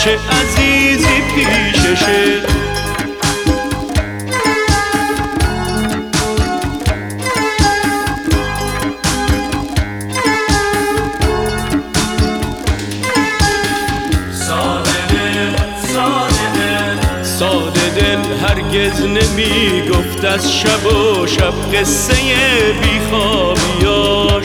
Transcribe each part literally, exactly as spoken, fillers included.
چه عزیزی پیششه. ساده دل هرگز نمی گفت از شب و شب قصه بیخوابیاش.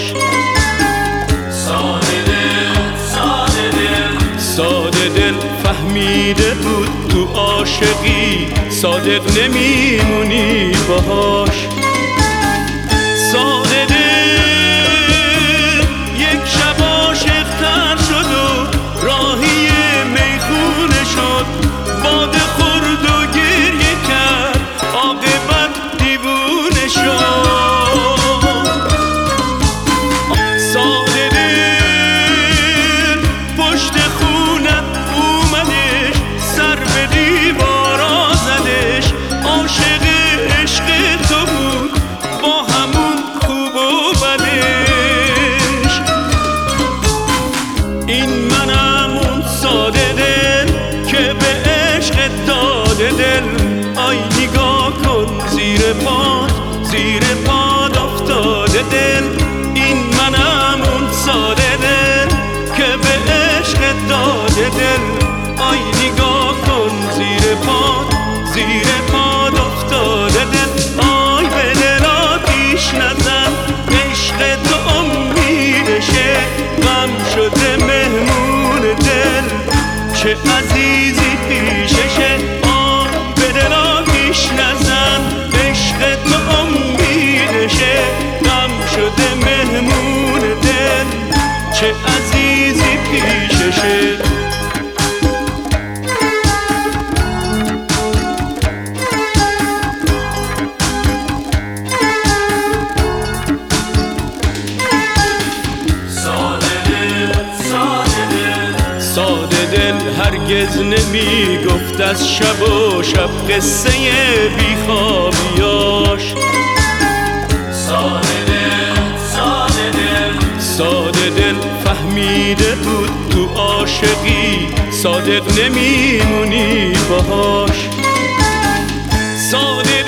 ساده دل ساده دل ساده دل فهمیده بود تو عاشقی صادق نمیمونی باهاش. ساده دل یک شب عاشق تر شد و راهی میخونه شد، باده خورد و گریه کرد عاقبت دیوونه شد. ساده دل پشت خونت اومدش، سر به دیوارا زدش، عاشق عشق تو بود با همون خوب و بدش. این منم اون ساده دل که به عشق داده دل. آی نگاه کن زیر پاد زیر پاد افتاده دل. این منم اون ساده دل که به عشق داده دل. آی نگاه کن زیر پاد زیر پاد افتاده دل. آی به دل آتیش نزن، عشق تو امیدشه، غم شده مهمون دل، چه عزیزی پیششه. آه به دل آتیش نزن، عشق تو امیدشه، غم شده مهمون دل، چه عزیزی پیششه. ساده دل هرگز نمی گفت از شب و شب قصه بیخوابیاش. ساده دل ساده دل ساده دل فهمیده بود تو عاشقی صادق نمیمونی باهاش. ساده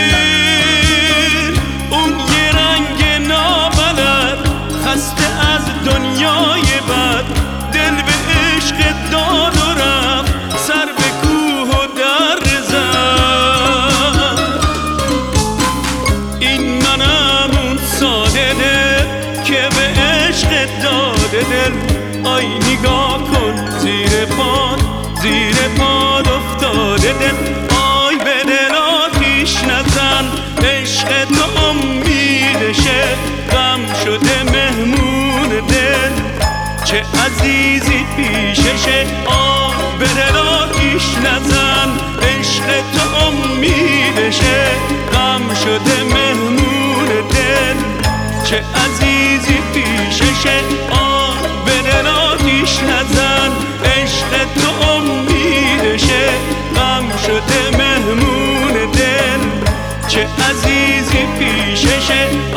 دل اون یه رنگ نابلد، خسته از دنیای بد، دل به عشق داد و رفت، سر به کوه و در زد. این منم اون ساده دل که به عشق داده دل. آی نگاه کن زیر پاد زیر پاد افتاده دل. آی به دل آتیش نزن، عشق تو امیدشه، غم شده مهمون دل، چه عزیزی پیششه. آه به دل آتیش نزن، عشق تو امیدشه، غم شده مهمون دل، چه عزیزی پیششه. آه به دل آتیش نزن، عشق تو امیدشه، غم شده مهمون دل، چه عزیزی پیششه.